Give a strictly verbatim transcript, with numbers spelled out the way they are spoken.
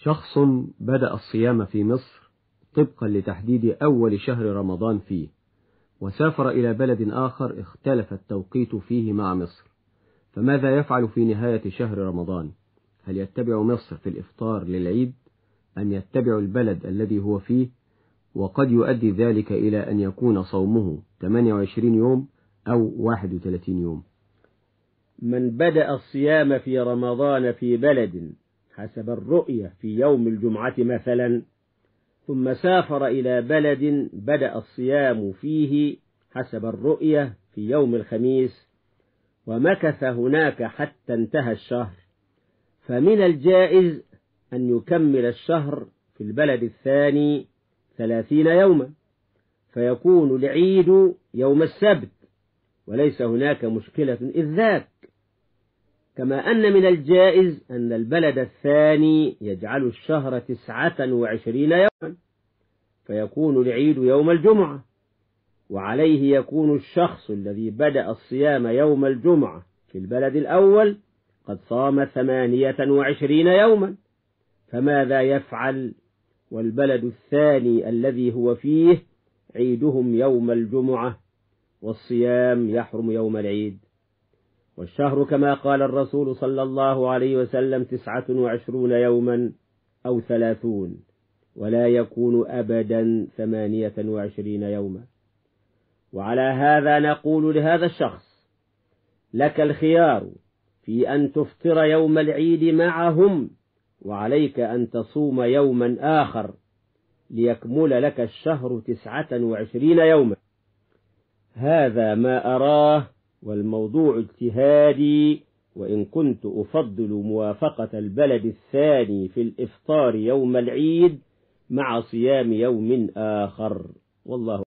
شخص بدأ الصيام في مصر طبقا لتحديد أول شهر رمضان فيه، وسافر إلى بلد آخر اختلف التوقيت فيه مع مصر، فماذا يفعل في نهاية شهر رمضان؟ هل يتبع مصر في الإفطار للعيد أم يتبع البلد الذي هو فيه؟ وقد يؤدي ذلك إلى أن يكون صومه ثمانية وعشرين يوم أو واحد وثلاثين يوم. من بدأ الصيام في رمضان في بلد حسب الرؤية في يوم الجمعة مثلا، ثم سافر إلى بلد بدأ الصيام فيه حسب الرؤية في يوم الخميس، ومكث هناك حتى انتهى الشهر، فمن الجائز أن يكمل الشهر في البلد الثاني ثلاثين يوما، فيكون العيد يوم السبت، وليس هناك مشكلة إذ ذاك. كما أن من الجائز أن البلد الثاني يجعل الشهر تسعة وعشرين يوما، فيكون العيد يوم الجمعة، وعليه يكون الشخص الذي بدأ الصيام يوم الجمعة في البلد الأول قد صام ثمانية وعشرين يوما، فماذا يفعل والبلد الثاني الذي هو فيه عيدهم يوم الجمعة والصيام يحرم يوم العيد؟ والشهر كما قال الرسول صلى الله عليه وسلم تسعة وعشرون يوما أو ثلاثون، ولا يكون أبدا ثمانية وعشرين يوما. وعلى هذا نقول لهذا الشخص: لك الخيار في أن تفطر يوم العيد معهم، وعليك أن تصوم يوما آخر ليكمل لك الشهر تسعة وعشرين يوما. هذا ما أراه، والموضوع اجتهادي، وإن كنت أفضل موافقة البلد الثاني في الإفطار يوم العيد مع صيام يوم آخر، والله